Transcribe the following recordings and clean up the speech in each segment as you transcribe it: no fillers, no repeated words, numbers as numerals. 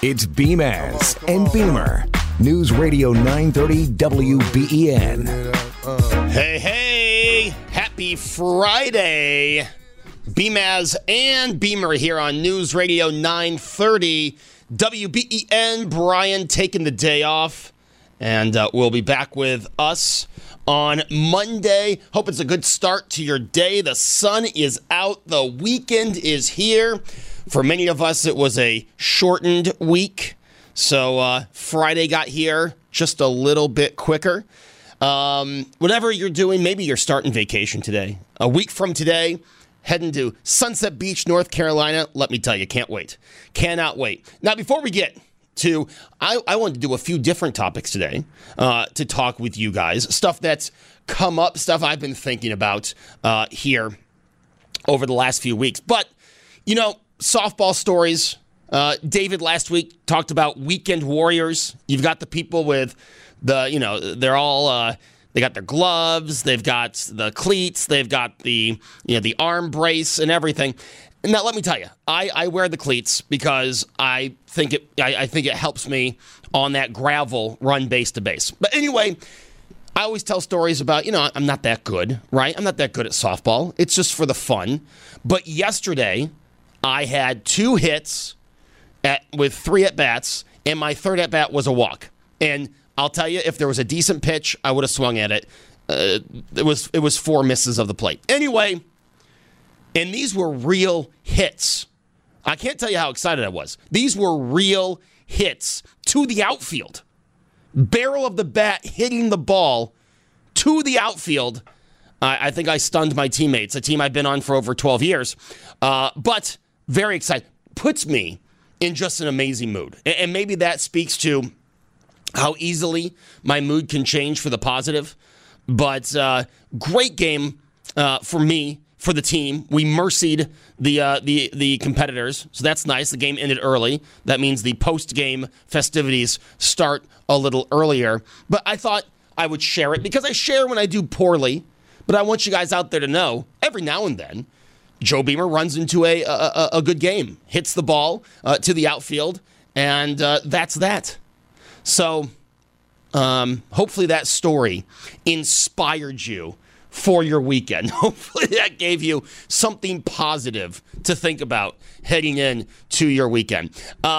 It's Beamaz and Beamer. News Radio 930 WBEN. Hey, happy Friday. Beamaz and Beamer here on News Radio 930 WBEN. Brian taking the day off, and we'll be back with us on Monday. Hope it's a good start to your day. The sun is out. The weekend is here. For many of us, it was a shortened week. So Friday got here just a little bit quicker. Whatever you're doing, maybe you're starting vacation today. A week from today, heading to Sunset Beach, North Carolina. Let me tell you, can't wait. Cannot wait. Now, before we get to, I wanted to do a few different topics today to talk with you guys. Stuff that's come up, stuff I've been thinking about here over the last few weeks. But, you know, softball stories. David last week talked about weekend warriors. You've got the people with they're all, they got their gloves, they've got the cleats, they've got the arm brace and everything. Now, let me tell you, I wear the cleats because I think it helps me on that gravel run base to base. But anyway, I always tell stories about, I'm not that good, right? I'm not that good at softball. It's just for the fun. But yesterday, I had 2 hits with 3 at-bats, and my third at-bat was a walk. And I'll tell you, if there was a decent pitch, I would have swung at it. It was 4 misses of the plate. Anyway, and these were real hits. I can't tell you how excited I was. These were real hits to the outfield. Barrel of the bat hitting the ball to the outfield. I think I stunned my teammates, a team I've been on for over 12 years. But very excited. Puts me in just an amazing mood. And maybe that speaks to how easily my mood can change for the positive. But great game for me, for the team. We mercied the competitors, so that's nice. The game ended early. That means the post-game festivities start a little earlier. But I thought I would share it because I share when I do poorly. But I want you guys out there to know, every now and then, Joe Beamer runs into a good game, hits the ball to the outfield, and that's that. So hopefully that story inspired you for your weekend. Hopefully that gave you something positive to think about heading in to your weekend.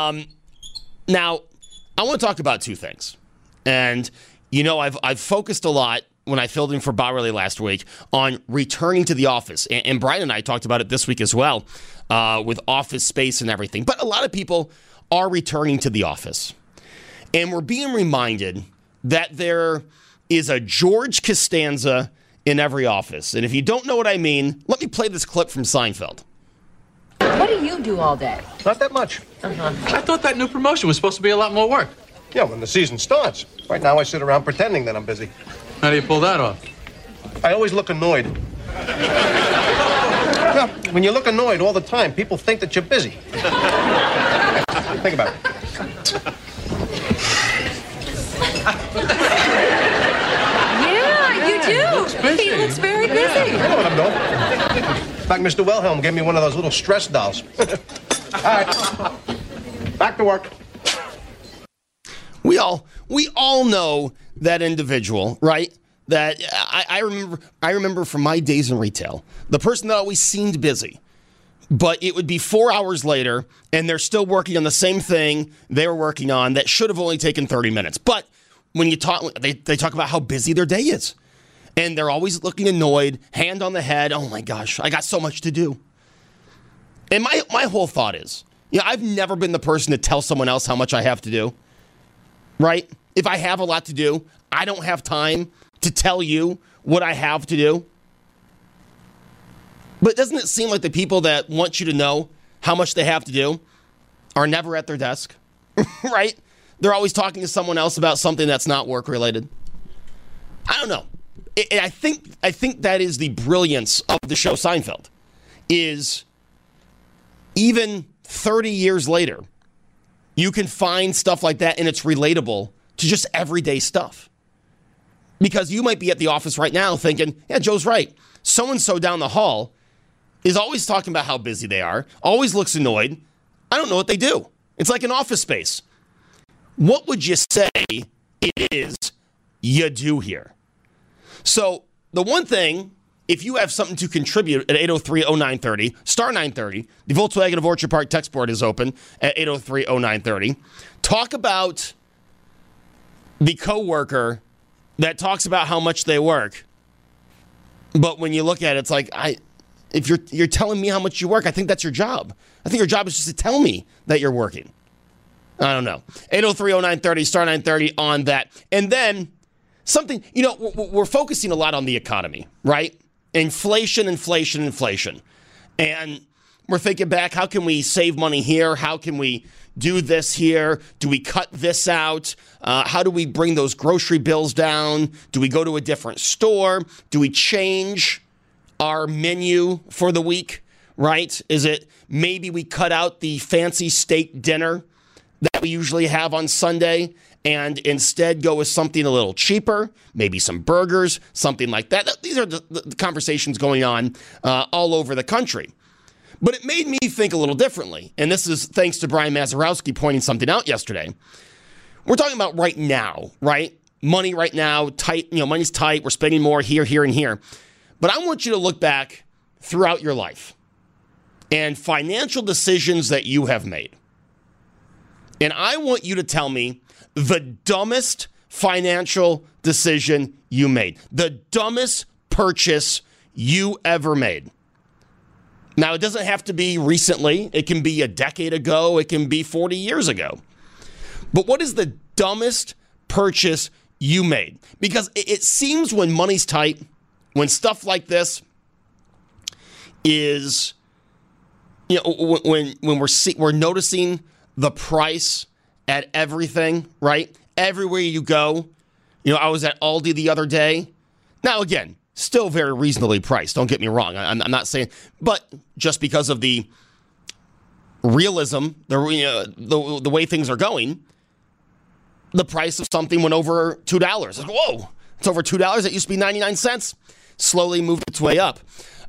Now, I want to talk about 2 things. And, I've focused a lot when I filled in for Bowerly last week on returning to the office. And Brian and I talked about it this week as well with office space and everything. But a lot of people are returning to the office. And we're being reminded that there is a George Costanza in every office. And if you don't know what I mean, let me play this clip from Seinfeld. What do you do all day? Not that much. I thought that new promotion was supposed to be a lot more work. Yeah, when the season starts. Right now I sit around pretending that I'm busy. How do you pull that off? I always look annoyed. Yeah, when you look annoyed all the time, people think that you're busy. Think about it. Yeah, you do. He looks very busy. I know what I'm doing. In fact, Mr. Wilhelm gave me one of those little stress dolls. All right. Back to work. We all know that individual, right? That I remember from my days in retail, the person that always seemed busy, but it would be 4 hours later, and they're still working on the same thing they were working on that should have only taken 30 minutes. But when you talk, they talk about how busy their day is, and they're always looking annoyed, hand on the head. Oh my gosh, I got so much to do. And my whole thought is, I've never been the person to tell someone else how much I have to do, right? If I have a lot to do, I don't have time to tell you what I have to do. But doesn't it seem like the people that want you to know how much they have to do are never at their desk, right? They're always talking to someone else about something that's not work-related. I don't know. I think that is the brilliance of the show Seinfeld, is even 30 years later, you can find stuff like that and it's relatable to just everyday stuff. Because you might be at the office right now thinking, yeah, Joe's right. So-and-so down the hall is always talking about how busy they are, always looks annoyed. I don't know what they do. It's like an office space. What would you say it is you do here? So the one thing, if you have something to contribute at 803-0930, star 930, the Volkswagen of Orchard Park text board is open at 803-0930. Talk about the coworker that talks about how much they work, but when you look at it, it's like, if you're telling me how much you work, I think that's your job. I think your job is just to tell me that you're working. I don't know. 803-0930, star 930 on that. And then something, we're focusing a lot on the economy, right? Inflation. And we're thinking back, how can we save money here? How can we do this here? Do we cut this out? How do we bring those grocery bills down? Do we go to a different store? Do we change our menu for the week, right? Is it maybe we cut out the fancy steak dinner that we usually have on Sunday and instead go with something a little cheaper, maybe some burgers, something like that? These are the conversations going on all over the country. But it made me think a little differently. And this is thanks to Brian Mazurowski pointing something out yesterday. We're talking about right now, right? Money right now, tight, money's tight. We're spending more here, and here. But I want you to look back throughout your life and financial decisions that you have made. And I want you to tell me the dumbest financial decision you made, the dumbest purchase you ever made. Now, it doesn't have to be recently. It can be a decade ago. It can be 40 years ago. But what is the dumbest purchase you made? Because it seems when money's tight, when stuff like this is, when we're noticing the price at everything, right? Everywhere you go. I was at Aldi the other day. Now, again, still very reasonably priced. Don't get me wrong. I'm not saying, but just because of the realism, the way things are going, the price of something went over $2. Like, whoa, it's over $2. It used to be 99 cents. Slowly moved its way up.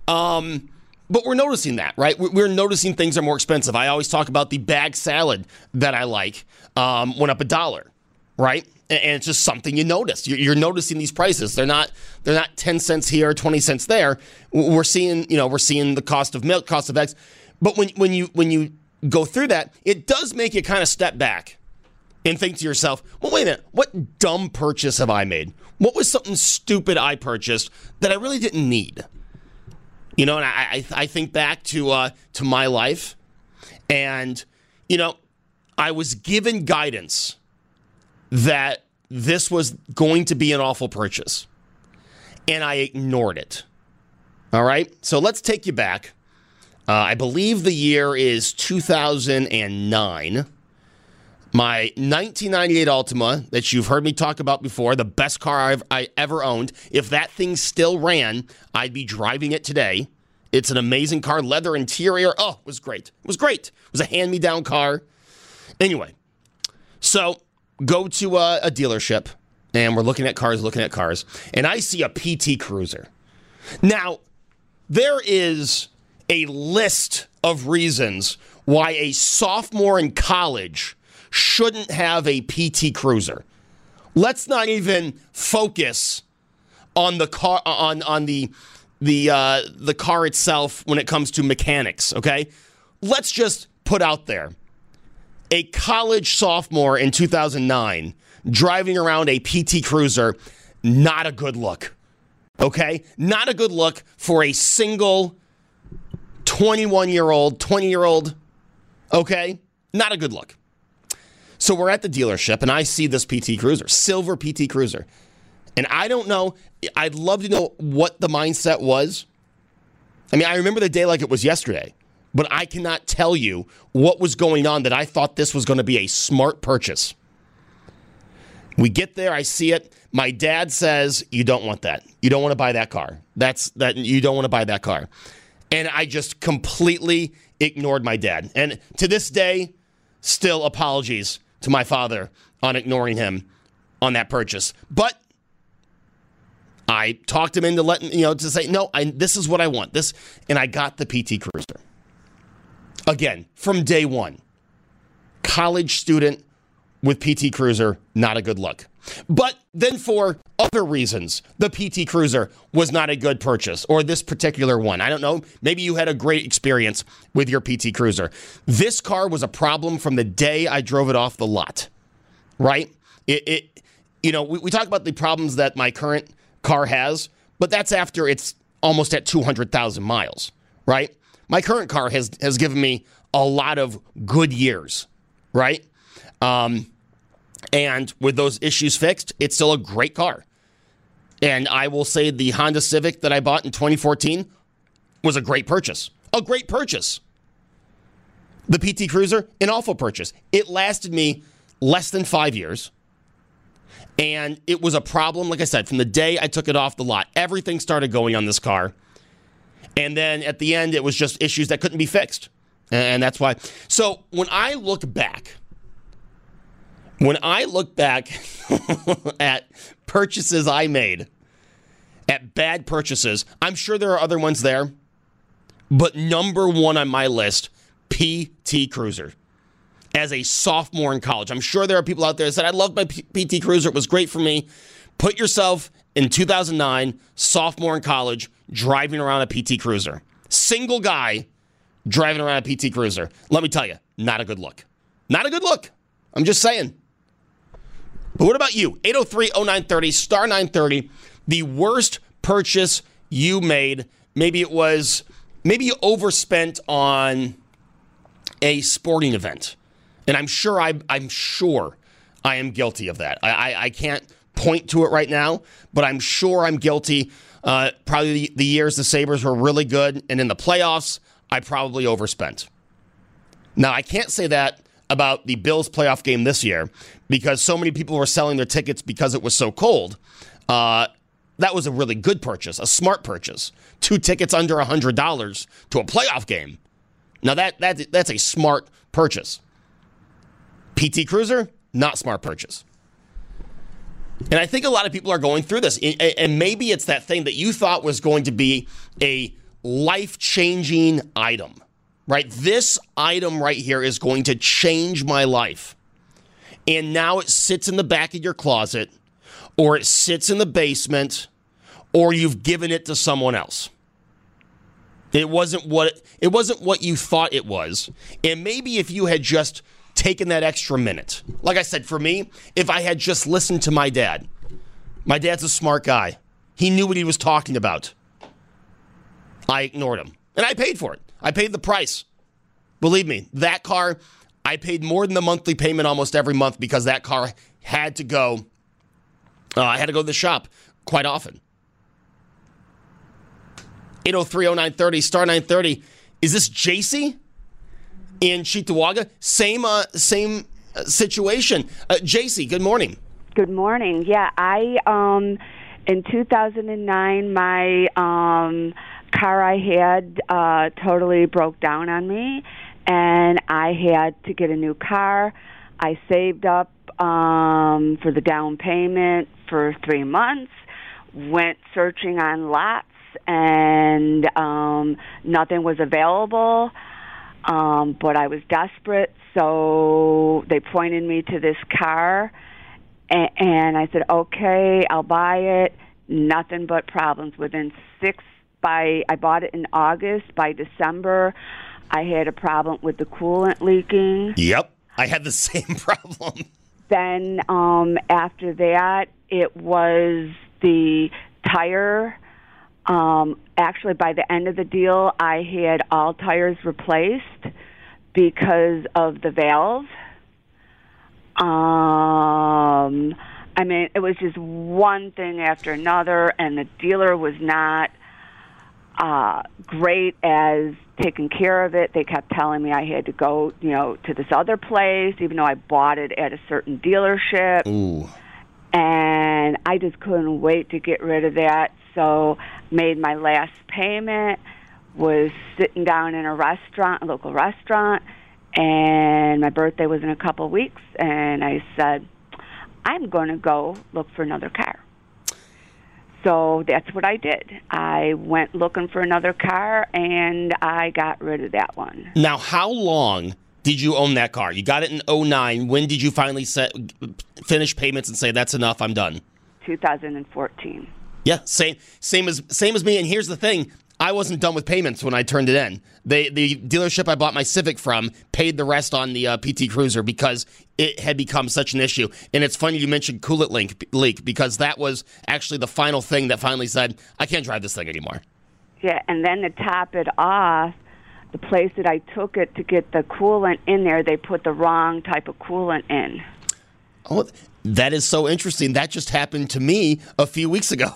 But we're noticing that, right? We're noticing things are more expensive. I always talk about the bag salad that I like went up $1, right? And it's just something you notice. You're noticing these prices. They're not 10 cents here, 20 cents there. We're seeing the cost of milk, cost of eggs. But when you go through that, it does make you kind of step back and think to yourself, well, wait a minute, what dumb purchase have I made? What was something stupid I purchased that I really didn't need? And I think back to my life, and I was given guidance that this was going to be an awful purchase, and I ignored it. All right, so let's take you back. I believe the year is 2009. My 1998 Altima that you've heard me talk about before, the best car I ever owned. If that thing still ran, I'd be driving it today. It's an amazing car, leather interior. Oh, it was great. It was great. It was a hand-me-down car. Anyway, so go to a dealership, and we're looking at cars, and I see a PT Cruiser. Now, there is a list of reasons why a sophomore in college shouldn't have a PT Cruiser. Let's not even focus on the car, on the car itself when it comes to mechanics, okay? Let's just put out there a college sophomore in 2009 driving around a PT Cruiser, not a good look, okay? Not a good look for a single 21-year-old, 20-year-old, okay? Not a good look. So we're at the dealership, and I see this PT Cruiser, silver PT Cruiser. And I don't know, I'd love to know what the mindset was. I mean, I remember the day like it was yesterday, but I cannot tell you what was going on that I thought this was going to be a smart purchase. We get there, I see it. My dad says, you don't want that. You don't want to buy that car. You don't want to buy that car. And I just completely ignored my dad. And to this day, still apologies to my father on ignoring him on that purchase. But I talked him into to say, no, this is what I want. And I got the PT Cruiser. Again, from day one. college student with PT Cruiser, not a good look. But then for other reasons, the PT Cruiser was not a good purchase, or this particular one. I don't know. Maybe you had a great experience with your PT Cruiser. This car was a problem from the day I drove it off the lot, right? We talk about the problems that my current car has, but that's after it's almost at 200,000 miles, right? My current car has given me a lot of good years, right? And with those issues fixed, it's still a great car. And I will say the Honda Civic that I bought in 2014 was a great purchase. A great purchase. The PT Cruiser, an awful purchase. It lasted me less than 5 years. And it was a problem, like I said, from the day I took it off the lot. Everything started going on this car. And then at the end, it was just issues that couldn't be fixed. And that's why. So when I look back at purchases I made, at bad purchases, I'm sure there are other ones there, but number one on my list, PT Cruiser. As a sophomore in college, I'm sure there are people out there that said, I loved my PT Cruiser, it was great for me. Put yourself in 2009, sophomore in college, driving around a PT Cruiser. Single guy driving around a PT Cruiser. Let me tell you, not a good look. Not a good look. I'm just saying. But what about you? 803-0930, star 930. The worst purchase you made. Maybe you overspent on a sporting event. And I'm sure I am guilty of that. I can't point to it right now, but I'm sure I'm guilty. Probably the years the Sabres were really good, and in the playoffs, I probably overspent. Now, I can't say that about the Bills playoff game this year because so many people were selling their tickets because it was so cold. That was a really good purchase, a smart purchase. 2 tickets under $100 to a playoff game. Now, that's a smart purchase. PT Cruiser, not smart purchase. And I think a lot of people are going through this. And maybe it's that thing that you thought was going to be a life-changing item, right? This item right here is going to change my life. And now it sits in the back of your closet, or it sits in the basement, or you've given it to someone else. It wasn't what you thought it was. And maybe if you had just taken that extra minute. Like I said, for me, if I had just listened to my dad's a smart guy. He knew what he was talking about. I ignored him. And I paid for it. I paid the price. Believe me, that car, I paid more than the monthly payment almost every month because that car had to go. I had to go to the shop quite often. 803-0930, star 930. Is this JC? In Cheektowaga, same situation. JC, good morning. Good morning. Yeah, in 2009, my car I had totally broke down on me, and I had to get a new car. I saved up for the down payment for 3 months, went searching on lots, and nothing was available. But I was desperate, so they pointed me to this car, and I said, okay, I'll buy it. Nothing but problems. I bought it in August. By December, I had a problem with the coolant leaking. Yep, I had the same problem. Then after that, it was the tire. Actually, by the end of the deal, I had all tires replaced because of the valve. I mean, it was just one thing after another, and the dealer was not great as taking care of it. They kept telling me I had to go, to this other place, even though I bought it at a certain dealership. Ooh. And I just couldn't wait to get rid of that. So made my last payment, was sitting down in a local restaurant, and my birthday was in a couple of weeks, and I said, I'm going to go look for another car. So that's what I did. I went looking for another car, and I got rid of that one. Now, how long did you own that car? You got it in 2009. When did you finally finish payments and say, that's enough, I'm done? 2014. Yeah, same as me. And here's the thing. I wasn't done with payments when I turned it in. The dealership I bought my Civic from paid the rest on the PT Cruiser because it had become such an issue. And it's funny you mentioned coolant leak because that was actually the final thing that finally said, I can't drive this thing anymore. Yeah, and then to top it off, the place that I took it to get the coolant in there, they put the wrong type of coolant in. Oh, that is so interesting. That just happened to me a few weeks ago.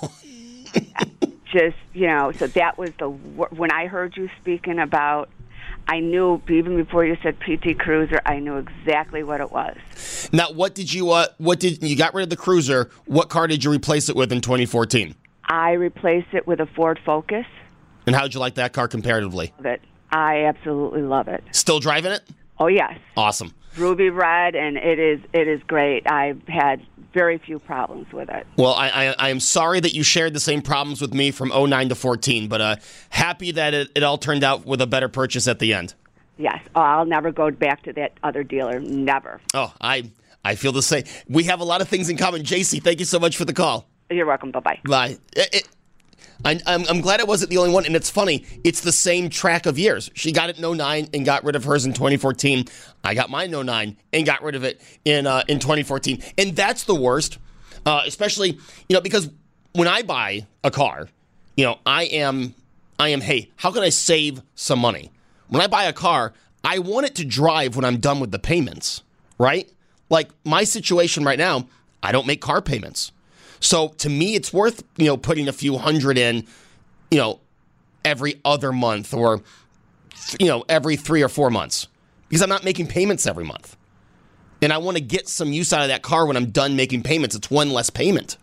So that was when I heard you speaking about, I knew, even before you said PT Cruiser, I knew exactly what it was. Now, you got rid of the Cruiser, what car did you replace it with in 2014? I replaced it with a Ford Focus. And how did you like that car comparatively? Love it. I absolutely love it. Still driving it? Oh, yes. Awesome. Ruby red, and it is great. I've had very few problems with it. Well, I am sorry that you shared the same problems with me from 2009 to 14, but happy that it all turned out with a better purchase at the end. Yes. Oh, I'll never go back to that other dealer. Never. Oh, I feel the same. We have a lot of things in common. JC, thank you so much for the call. You're welcome. Bye-bye. Bye. I'm glad it wasn't the only one, and it's funny. It's the same track of years. She got it in 2009 and got rid of hers in 2014. I got mine in 2009 and got rid of it in 2014. And that's the worst, especially, because when I buy a car, I am, hey, how can I save some money? When I buy a car, I want it to drive when I'm done with the payments, right? Like my situation right now, I don't make car payments. So to me, it's worth, putting a few hundred in, every other month or, every 3 or 4 months because I'm not making payments every month. And I want to get some use out of that car when I'm done making payments. It's one less payment.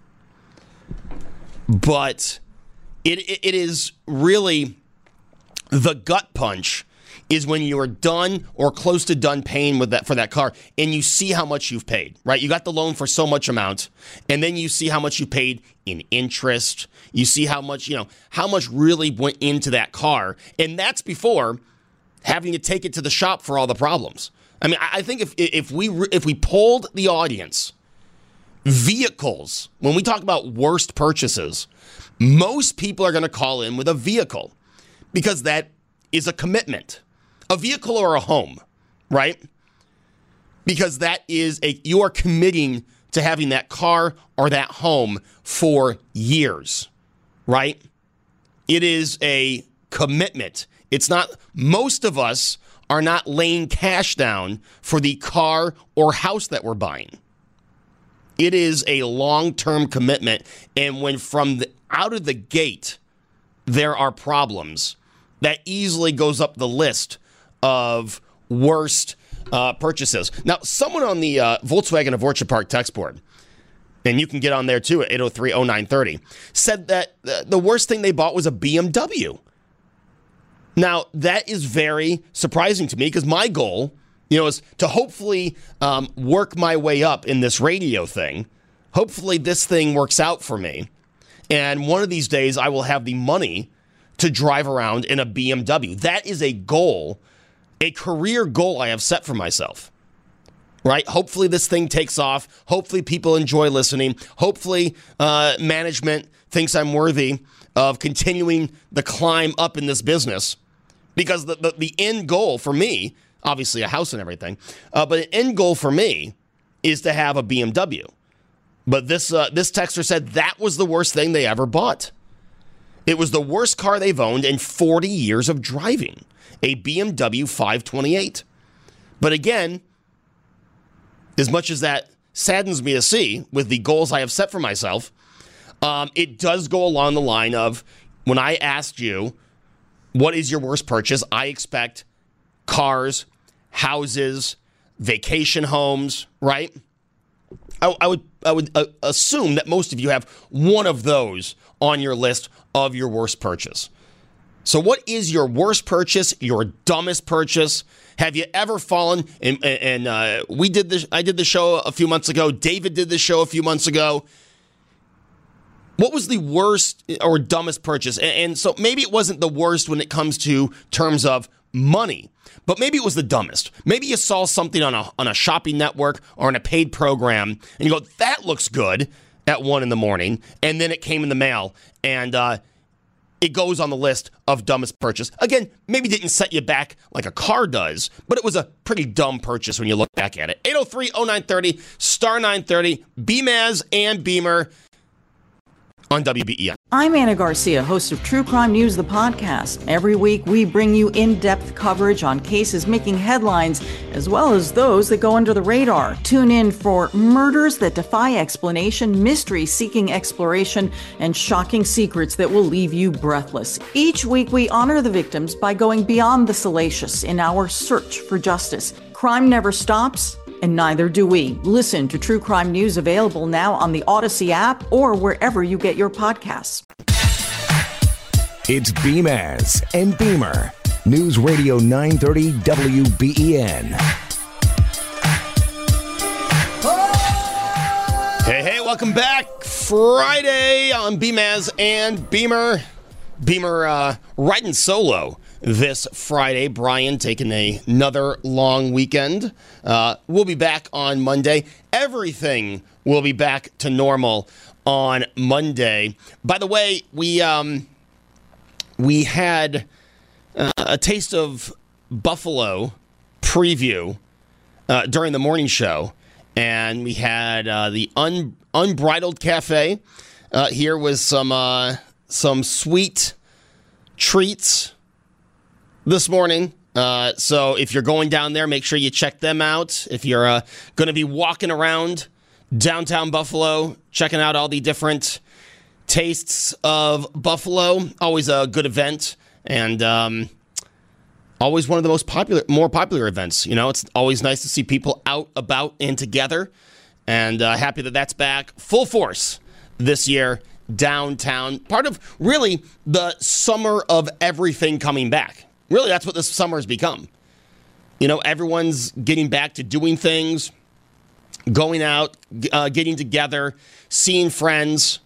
But it is really the gut punch is when you're done or close to done paying for that car and you see how much you've paid, right? You got the loan for so much amount and then you see how much you paid in interest. You see how much really went into that car. And that's before having to take it to the shop for all the problems. I mean, I think if we polled the audience, vehicles, when we talk about worst purchases, most people are going to call in with a vehicle because that is a commitment. A vehicle or a home, right? Because that is you are committing to having that car or that home for years, right? It is a commitment. It's not, most of us are not laying cash down for the car or house that we're buying. It is a long-term commitment. And when out of the gate, there are problems, that easily goes up the list of worst purchases. Now, someone on the Volkswagen of Orchard Park text board, and you can get on there too at 803-0930, said that the worst thing they bought was a BMW. Now, that is very surprising to me because my goal, is to hopefully work my way up in this radio thing. Hopefully this thing works out for me. And one of these days I will have the money to drive around in a BMW. That is a goal, a career goal I have set for myself, right? Hopefully this thing takes off. Hopefully people enjoy listening. Hopefully management thinks I'm worthy of continuing the climb up in this business because the end goal for me, obviously a house and everything, but the end goal for me is to have a BMW. But this texter said that was the worst thing they ever bought. It was the worst car they've owned in 40 years of driving, a BMW 528. But again, as much as that saddens me to see with the goals I have set for myself, it does go along the line of when I asked you, what is your worst purchase? I expect cars, houses, vacation homes, right? I would assume that most of you have one of those on your list of your worst purchase. So what is your worst purchase, your dumbest purchase? Have you ever fallen, and we did this, I did the show a few months ago, David did the show a few months ago. What was the worst or dumbest purchase? And so maybe it wasn't the worst when it comes to terms of money, but maybe it was the dumbest. Maybe you saw something on a shopping network or on a paid program, and you go, that looks good at 1 a.m, and then it came in the mail, and it goes on the list of dumbest purchase. Again, maybe didn't set you back like a car does, but it was a pretty dumb purchase when you look back at it. 803-0930, star 930, BMAS and Beamer on WBEN. I'm Anna Garcia, host of True Crime News, the podcast. Every week, we bring you in-depth coverage on cases making headlines, as well as those that go under the radar. Tune in for murders that defy explanation, mysteries seeking exploration, and shocking secrets that will leave you breathless. Each week, we honor the victims by going beyond the salacious in our search for justice. Crime never stops, and neither do we. Listen to True Crime News, available now on the Odyssey app or wherever you get your podcasts. It's BMAS and Beamer. News Radio 930 WBEN. Hey, welcome back. Friday on BMAS and Beamer. Beamer riding solo this Friday. Brian taking another long weekend. We'll be back on Monday. Everything will be back to normal on Monday. By the way, we had a Taste of Buffalo preview during the morning show, and we had the Unbridled Cafe here with some sweet treats this morning. So if you're going down there, make sure you check them out. If you're going to be walking around downtown Buffalo, checking out all the different tastes of Buffalo, always a good event, and always one of the more popular events. You know, it's always nice to see people out, about, and together, and happy that that's back full force this year downtown. Part of really the summer of everything coming back. Really, that's what this summer has become. You know, everyone's getting back to doing things, going out, getting together, seeing friends,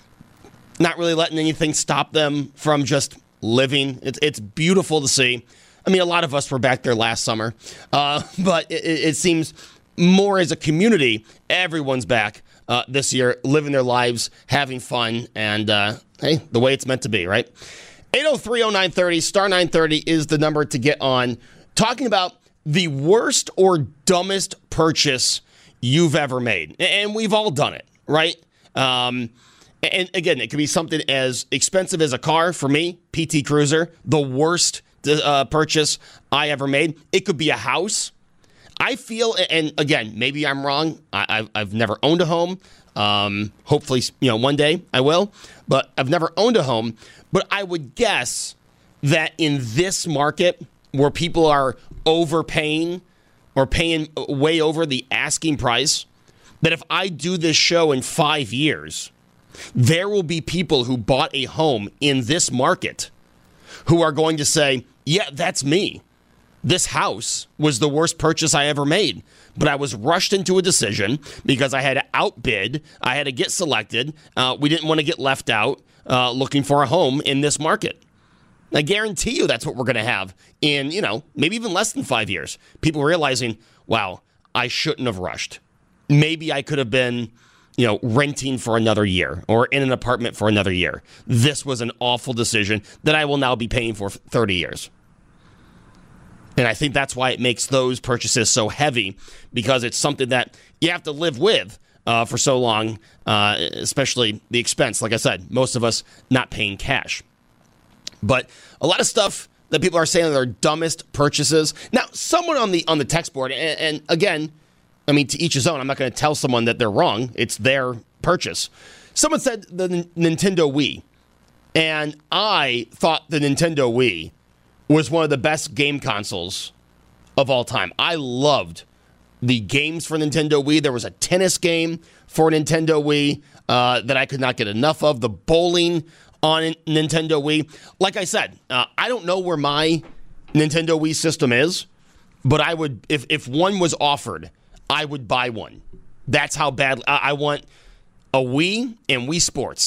not really letting anything stop them from just living. It's beautiful to see. I mean, a lot of us were back there last summer, but it seems more as a community, everyone's back this year, living their lives, having fun, and hey, the way it's meant to be, right? 803-0930, star 930 is the number to get on. Talking about the worst or dumbest purchase you've ever made. And we've all done it, right? And again, it could be something as expensive as a car. For me, PT Cruiser, the worst purchase I ever made. It could be a house. I feel, and again, maybe I'm wrong. I've never owned a home. Hopefully, one day I will. But I've never owned a home. But I would guess that in this market where people are overpaying or paying way over the asking price, that if I do this show in 5 years, there will be people who bought a home in this market who are going to say, yeah, that's me. This house was the worst purchase I ever made, but I was rushed into a decision because I had to outbid. I had to get selected. We didn't want to get left out looking for a home in this market. I guarantee you that's what we're going to have in, maybe even less than 5 years. People realizing, wow, I shouldn't have rushed. Maybe I could have been, renting for another year or in an apartment for another year. This was an awful decision that I will now be paying for 30 years. And I think that's why it makes those purchases so heavy, because it's something that you have to live with for so long, especially the expense. Like I said, most of us not paying cash. But a lot of stuff that people are saying are their dumbest purchases. Now, someone on the text board, and again, I mean, to each his own. I'm not going to tell someone that they're wrong. It's their purchase. Someone said the Nintendo Wii, and I thought the Nintendo Wii was one of the best game consoles of all time. I loved the games for Nintendo Wii. There was a tennis game for Nintendo Wii that I could not get enough of. The bowling on Nintendo Wii. Like I said, I don't know where my Nintendo Wii system is, but I would, if one was offered, I would buy one. That's how bad I want a Wii and Wii Sports.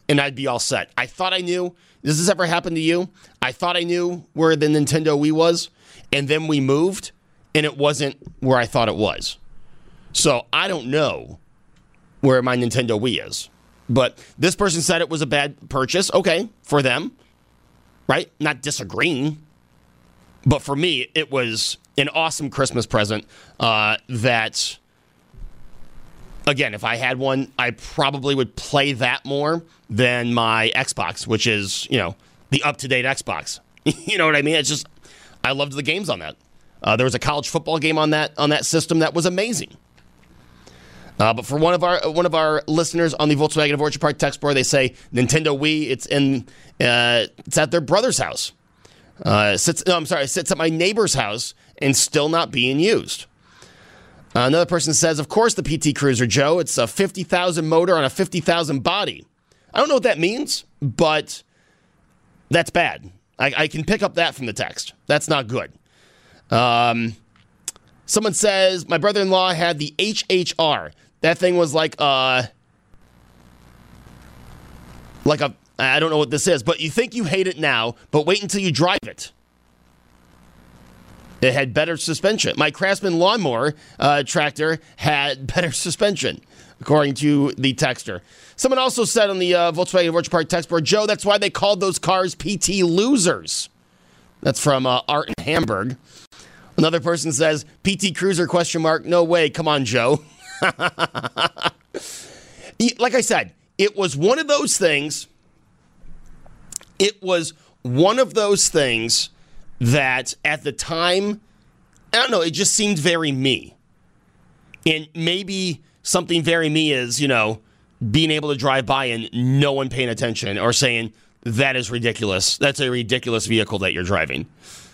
and I'd be all set. I thought I knew. Does this ever happen to you? I thought I knew where the Nintendo Wii was, and then we moved, and it wasn't where I thought it was. So I don't know where my Nintendo Wii is. But this person said it was a bad purchase. Okay, for them, right? Not disagreeing. But for me, it was an awesome Christmas present that, again, if I had one, I probably would play that more than my Xbox, which is, the up-to-date Xbox. You know what I mean? It's just, I loved the games on that. There was a college football game on that system that was amazing. But for one of our listeners on the Volkswagen of Orchard Park text board, they say Nintendo Wii. It's at their brother's house. Sits at my neighbor's house and still not being used. Another person says, of course the PT Cruiser, Joe. It's a 50,000 motor on a 50,000 body. I don't know what that means, but that's bad. I can pick up that from the text. That's not good. Someone says, my brother-in-law had the HHR. That thing was like a, I don't know what this is, but you think you hate it now, but wait until you drive it. It had better suspension. My Craftsman lawnmower tractor had better suspension, according to the texter. Someone also said on the Volkswagen Orchard Park text board, Joe, that's why they called those cars PT losers. That's from Art in Hamburg. Another person says, PT Cruiser, ? No way. Come on, Joe. Like I said, it was one of those things. It was one of those things that at the time, I don't know, it just seemed very me. And maybe something very me is, being able to drive by and no one paying attention or saying, that is ridiculous. That's a ridiculous vehicle that you're driving.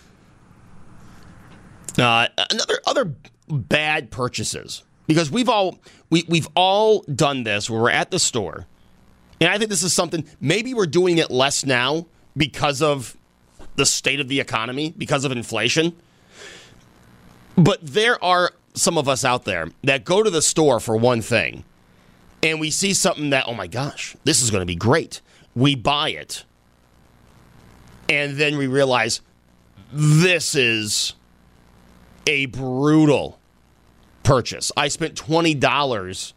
Other bad purchases, because we've all done this where we're at the store, and I think this is something, maybe we're doing it less now because of the state of the economy, because of inflation. But there are some of us out there that go to the store for one thing, and we see something that, oh my gosh, this is going to be great. We buy it, and then we realize this is a brutal purchase. I spent $20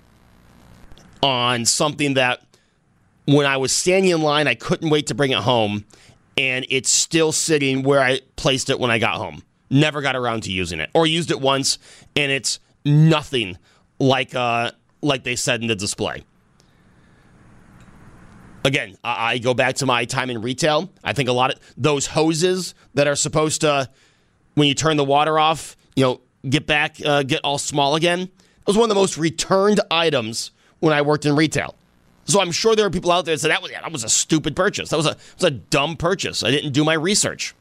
on something that when I was standing in line, I couldn't wait to bring it home, and it's still sitting where I placed it when I got home. Never got around to using it, or used it once, and it's nothing like they said in the display. Again, I go back to my time in retail. I think a lot of those hoses that are supposed to, when you turn the water off, get all small again. It was one of the most returned items when I worked in retail. So I'm sure there are people out there that said that was a stupid purchase. That was a dumb purchase. I didn't do my research.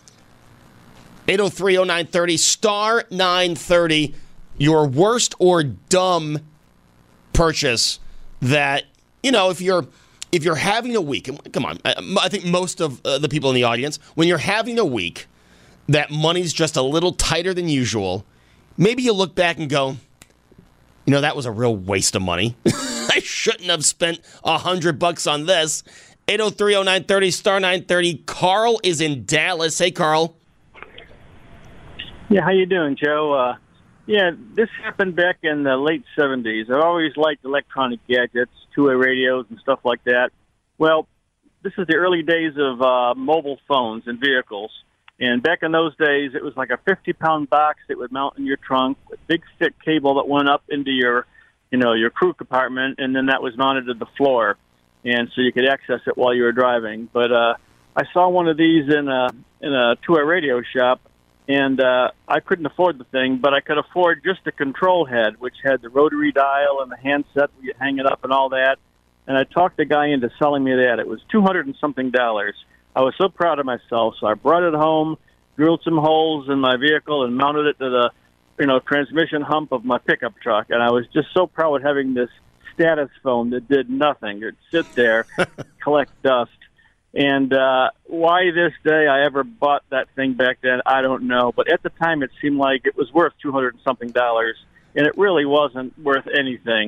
803-0930, star 930, your worst or dumb purchase that, if you're having a week, and come on, I think most of the people in the audience, when you're having a week that money's just a little tighter than usual, maybe you look back and go, that was a real waste of money. I shouldn't have spent $100 on this. 803-0930, star 930. Carl is in Dallas. Hey, Carl. Yeah, how you doing, Joe? This happened back in the late 70s. I've always liked electronic gadgets, two-way radios and stuff like that. Well, this is the early days of mobile phones and vehicles. And back in those days, it was like a 50-pound box that would mount in your trunk, a big, thick cable that went up into your crew compartment, and then that was mounted to the floor, and so you could access it while you were driving. But I saw one of these in a two-way radio shop, and I couldn't afford the thing, but I could afford just the control head, which had the rotary dial and the handset where you hang it up and all that. And I talked the guy into selling me that. It was $200 and something. I was so proud of myself, so I brought it home, drilled some holes in my vehicle, and mounted it to the transmission hump of my pickup truck. And I was just so proud of having this status phone that did nothing. It'd sit there, collect dust. And why this day I ever bought that thing back then, I don't know. But at the time, it seemed like it was worth $200 and something, and it really wasn't worth anything.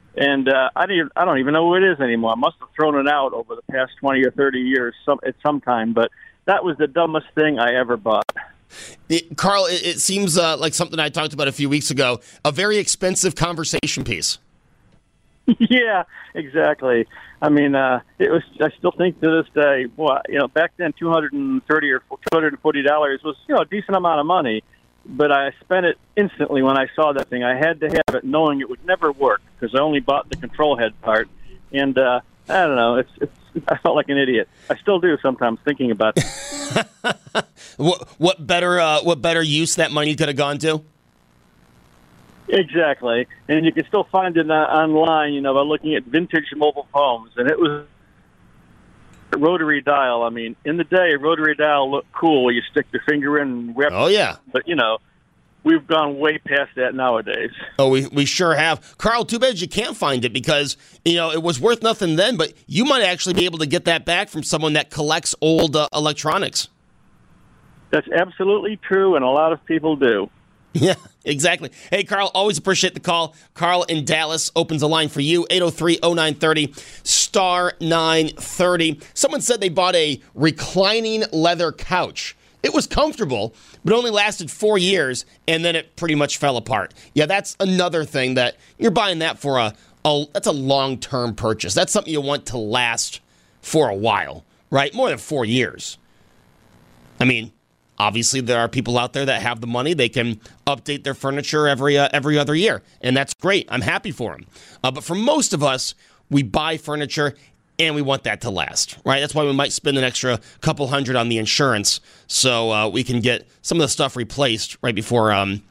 And I don't even know who it is anymore. I must have thrown it out over the past 20 or 30 years at some time. But that was the dumbest thing I ever bought. Carl, it seems like something I talked about a few weeks ago, a very expensive conversation piece. Yeah, exactly. I mean, it was. I still think to this day, back then, $230 or $240 was, a decent amount of money. But I spent it instantly when I saw that thing. I had to have it, knowing it would never work because I only bought the control head part. And I don't know. I felt like an idiot. I still do sometimes, thinking about it. What better use that money could have gone to? Exactly. And you can still find it online, by looking at vintage mobile phones. And it was a rotary dial. I mean, in the day, a rotary dial looked cool where you stick your finger in and rep. Oh, yeah. But, we've gone way past that nowadays. Oh, we sure have. Carl, too bad you can't find it because, it was worth nothing then, but you might actually be able to get that back from someone that collects old electronics. That's absolutely true, and a lot of people do. Yeah, exactly. Hey, Carl, always appreciate the call. Carl in Dallas opens a line for you, 803-0930, star 930. Someone said they bought a reclining leather couch. It was comfortable, but only lasted 4 years, and then it pretty much fell apart. Yeah, that's another thing that you're buying that for that's a long-term purchase. That's something you want to last for a while, right? More than 4 years. I mean, obviously, there are people out there that have the money. They can update their furniture every other year, and that's great. I'm happy for them. But for most of us, we buy furniture, and we want that to last, right? That's why we might spend an extra couple $100 on the insurance so we can get some of the stuff replaced right before,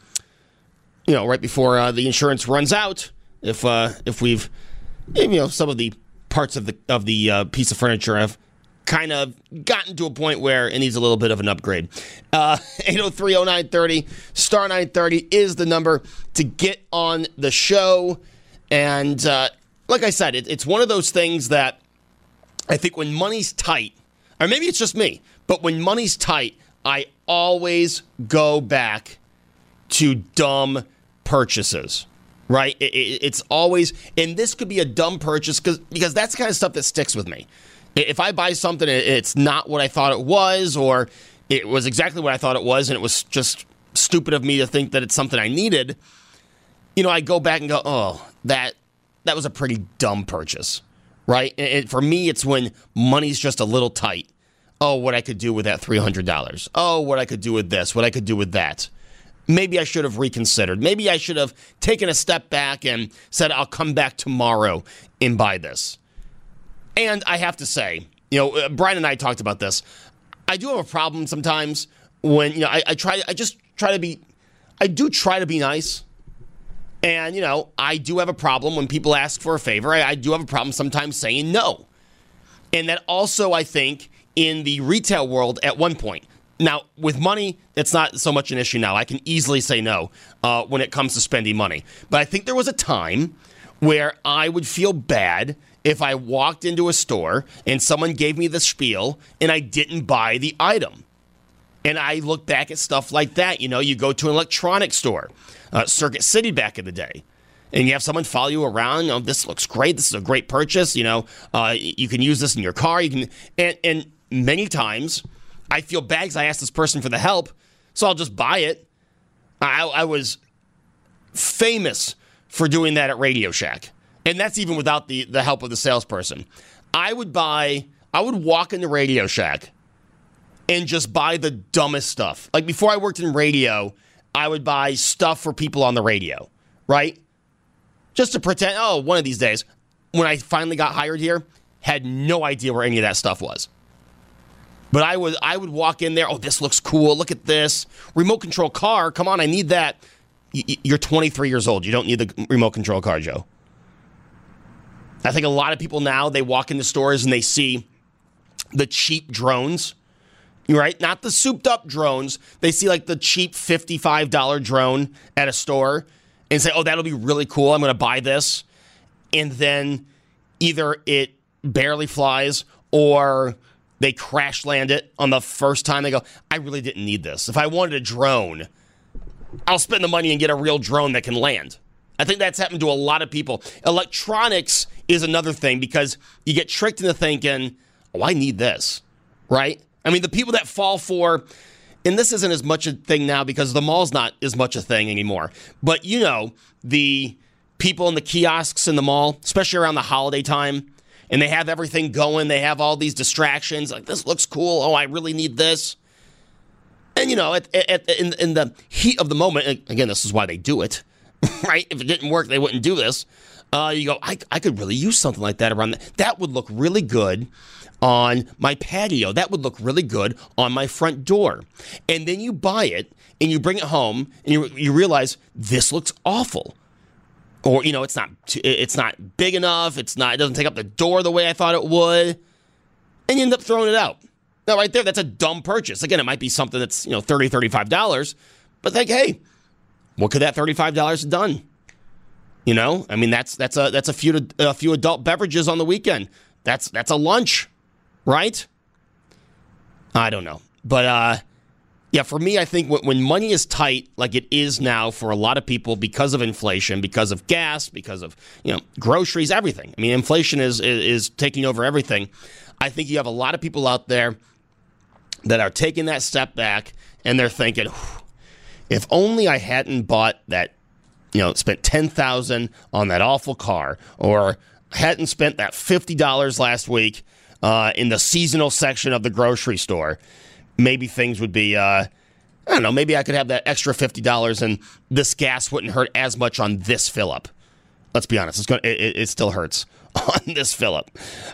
the insurance runs out. If we've, some of the parts of the piece of furniture have kind of gotten to a point where it needs a little bit of an upgrade. 803-0930, star 930 is the number to get on the show. And like I said, it's one of those things that I think when money's tight, or maybe it's just me, but when money's tight, I always go back to dumb purchases, right? It's always, and this could be a dumb purchase because that's the kind of stuff that sticks with me. If I buy something, it's not what I thought it was, or it was exactly what I thought it was, and it was just stupid of me to think that it's something I needed, I go back and go, oh, that was a pretty dumb purchase, right? And for me, it's when money's just a little tight. Oh, what I could do with that $300. Oh, what I could do with this, what I could do with that. Maybe I should have reconsidered. Maybe I should have taken a step back and said, I'll come back tomorrow and buy this. And I have to say, Brian and I talked about this. I do have a problem sometimes when, I do try to be nice. And, I do have a problem when people ask for a favor. I do have a problem sometimes saying no. And that also, I think, in the retail world at one point. Now, with money, it's not so much an issue now. I can easily say no when it comes to spending money. But I think there was a time where I would feel bad if I walked into a store and someone gave me the spiel and I didn't buy the item. And I look back at stuff like that. You go to an electronics store, Circuit City back in the day, and you have someone follow you around. This looks great. This is a great purchase. You can use this in your car. And many times I feel bad because I asked this person for the help, so I'll just buy it. I was famous for doing that at Radio Shack. And that's even without the help of the salesperson. I would walk into Radio Shack and just buy the dumbest stuff. Like before I worked in radio, I would buy stuff for people on the radio, right? Just to pretend, one of these days, when I finally got hired here, had no idea where any of that stuff was. But I would walk in there, this looks cool, look at this. Remote control car, come on, I need that. You're 23 years old. You don't need the remote control car, Joe. I think a lot of people now, they walk into stores and they see the cheap drones, right? Not the souped-up drones. They see like the cheap $55 drone at a store and say, that'll be really cool. I'm going to buy this. And then either it barely flies or they crash land it on the first time. They go, I really didn't need this. If I wanted a drone, I'll spend the money and get a real drone that can land. I think that's happened to a lot of people. Electronics is another thing because you get tricked into thinking, oh, I need this, right? I mean, the people that fall for, and this isn't as much a thing now because the mall's not as much a thing anymore, but you know, the people in the kiosks in the mall, especially around the holiday time, and they have everything going, they have all these distractions, like this looks cool, oh, I really need this. And, you know, in the heat of the moment, again, this is why they do it, right? If it didn't work, they wouldn't do this. You go, I could really use something like that around that. That would look really good on my patio. That would look really good on my front door. And then you buy it, and you bring it home, and you realize this looks awful. Or, you know, it's not big enough. It doesn't take up the door the way I thought it would. And you end up throwing it out. Now, right there, that's a dumb purchase. Again, it might be something that's, you know, $30, $35, but think, hey, what could that $35 have done? You know, I mean, that's a few adult beverages on the weekend. That's a lunch, right? I don't know, but yeah, for me, I think when money is tight, like it is now for a lot of people because of inflation, because of gas, because of, you know, groceries, everything. I mean, inflation is taking over everything. I think you have a lot of people out there that are taking that step back and they're thinking, if only I hadn't bought that, you know, spent $10,000 on that awful car, or hadn't spent that $50 last week in the seasonal section of the grocery store, maybe things would be, I don't know, maybe I could have that extra $50 and this gas wouldn't hurt as much on this fill-up. Let's be honest, it still hurts on this fill-up.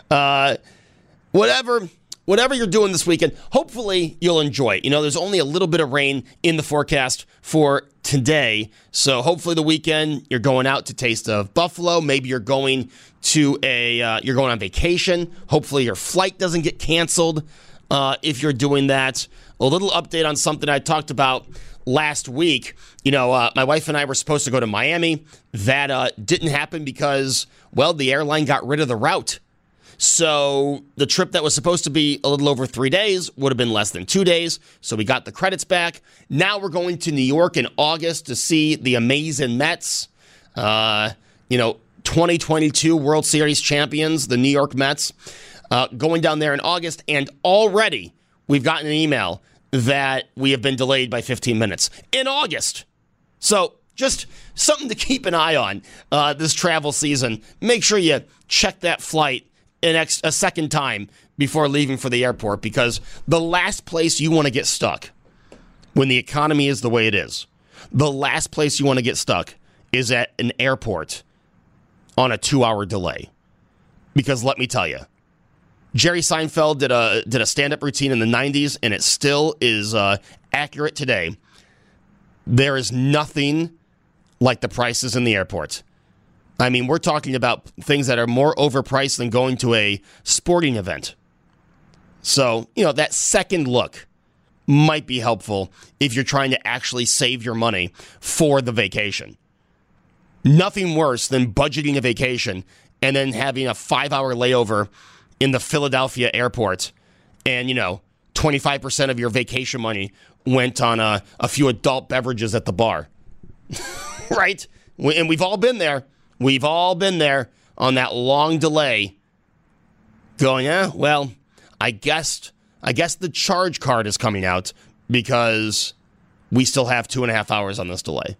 Whatever you're doing this weekend, hopefully you'll enjoy it. You know, there's only a little bit of rain in the forecast for today, so hopefully the weekend you're going out to Taste of Buffalo. Maybe you're going to you're going on vacation. Hopefully your flight doesn't get canceled if you're doing that. A little update on something I talked about last week. You know, my wife and I were supposed to go to Miami. That didn't happen because, well, the airline got rid of the route. So the trip that was supposed to be a little over 3 days would have been less than 2 days. So we got the credits back. Now we're going to New York in August to see the amazing Mets. 2022 World Series champions, the New York Mets, going down there in August. And already we've gotten an email that we have been delayed by 15 minutes in August. So just something to keep an eye on this travel season. Make sure you check that flight a second time before leaving for the airport, because the last place you want to get stuck when the economy is the way it is, the last place you want to get stuck is at an airport on a 2-hour delay. Because let me tell you, Jerry Seinfeld did a stand-up routine in the 90s, and it still is accurate today. There is nothing like the prices in the airport. I mean, we're talking about things that are more overpriced than going to a sporting event. So, you know, that second look might be helpful if you're trying to actually save your money for the vacation. Nothing worse than budgeting a vacation and then having a 5-hour layover in the Philadelphia airport and, 25% of your vacation money went on a few adult beverages at the bar. Right? And we've all been there. We've all been there on that long delay going, well, I guess the charge card is coming out because we still have 2.5 hours on this delay.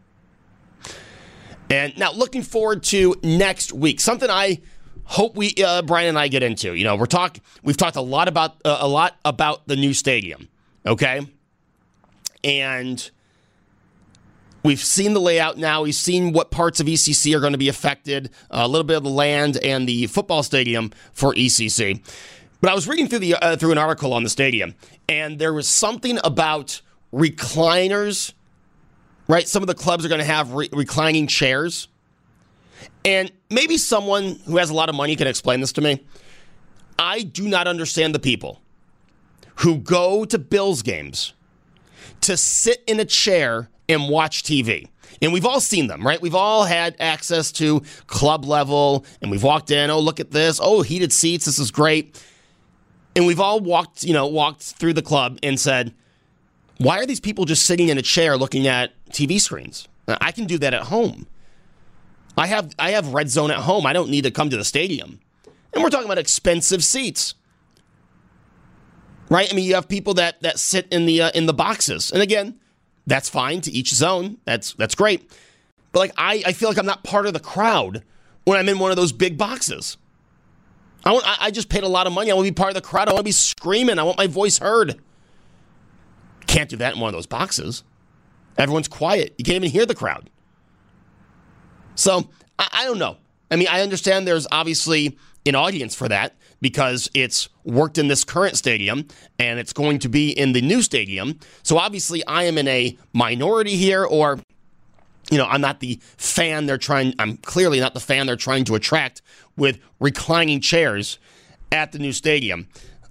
And now looking forward to next week, something I hope Brian and I get into. We've talked a lot about the new stadium, okay? And we've seen the layout now. We've seen what parts of ECC are going to be affected, a little bit of the land and the football stadium for ECC. But I was reading through an article on the stadium, and there was something about recliners, right? Some of the clubs are going to have reclining chairs. And maybe someone who has a lot of money can explain this to me. I do not understand the people who go to Bills games to sit in a chair and watch TV. And we've all seen them, right? We've all had access to club level, and we've walked in, oh, look at this. Oh, heated seats, this is great. And we've all walked through the club and said, why are these people just sitting in a chair looking at TV screens? I can do that at home. I have Red Zone at home. I don't need to come to the stadium. And we're talking about expensive seats. Right? I mean, you have people that sit in the boxes. And again, that's fine, to each his own. That's great. But like I feel like I'm not part of the crowd when I'm in one of those big boxes. I just paid a lot of money. I want to be part of the crowd. I want to be screaming. I want my voice heard. Can't do that in one of those boxes. Everyone's quiet. You can't even hear the crowd. So, I don't know. I mean, I understand there's obviously an audience for that because it's worked in this current stadium and it's going to be in the new stadium. So, obviously, I am in a minority here, or, I'm not the fan I'm clearly not the fan they're trying to attract with reclining chairs at the new stadium.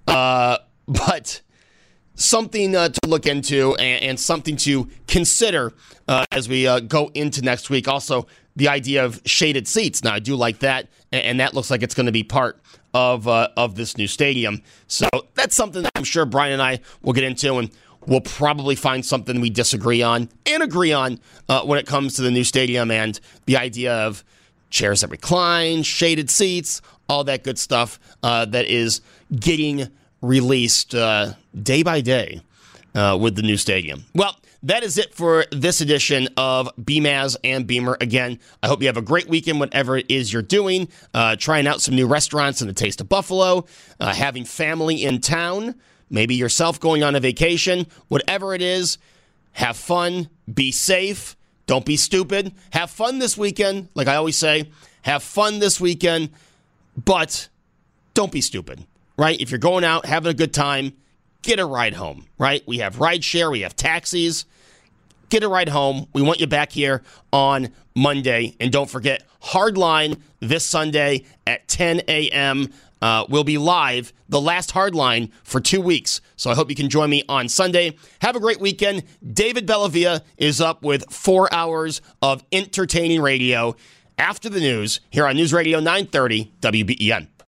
But something to look into and something to consider as we go into next week. Also, the idea of shaded seats. Now, I do like that, and that looks like it's going to be part of this new stadium. So that's something that I'm sure Brian and I will get into, and we'll probably find something we disagree on and agree on when it comes to the new stadium and the idea of chairs that recline, shaded seats, all that good stuff that is getting released day by day with the new stadium. Well, that is it for this edition of BMAS and Beamer. Again, I hope you have a great weekend, whatever it is you're doing, trying out some new restaurants in the Taste of Buffalo, having family in town, maybe yourself going on a vacation, whatever it is, have fun, be safe, don't be stupid, have fun this weekend. Like I always say, have fun this weekend, but don't be stupid, right? If you're going out, having a good time, get a ride home, right? We have rideshare, we have taxis. Get a ride home. We want you back here on Monday. And don't forget, Hardline this Sunday at 10 a.m. We'll be live, the last Hardline for 2 weeks. So I hope you can join me on Sunday. Have a great weekend. David Bellavia is up with 4 hours of entertaining radio after the news here on News Radio 930 WBEN.